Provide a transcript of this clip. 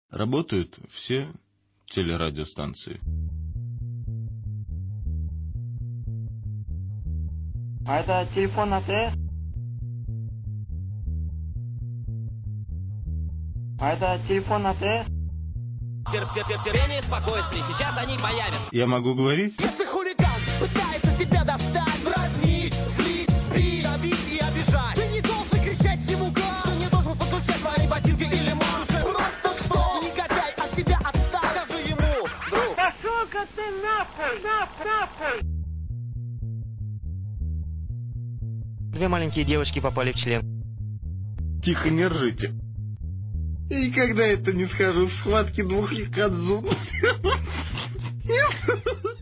Работают все телерадиостанции. А это телефон АТС? А это телефон АТС? Терпение, спокойствие, сейчас они появятся. Я могу говорить? Если хулиган пытается тебя достать, дразнить, злить, бить, добить и обижать, ты не должен кричать ему гад, ты не должен подключать свои ботинки или манжет. Просто что? Негодяй от тебя отстал. Скажи ему, друг. Пошел-ка ты нахуй, нахуй! Две маленькие девочки попали в член. Тихо, не ржите. И никогда это не схожу в схватке двух якадзу.